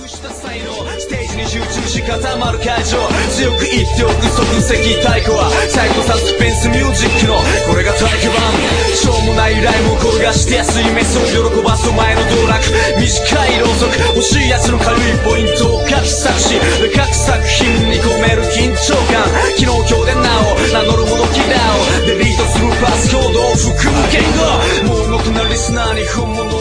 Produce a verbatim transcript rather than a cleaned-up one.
した才能ステージに集中し固まる会場強く言っておく即席太鼓はサイコサスペンスミュージックのこれが体育版しょうもないライムを転がして安いメスを喜ばすお前の道楽短いろうそく欲しい奴の軽いポイントを書き作詞各作品に込める緊張感昨日今日でなお名乗るほどキラーをデリートするパスコードを含む言語盲目なリスナーに本物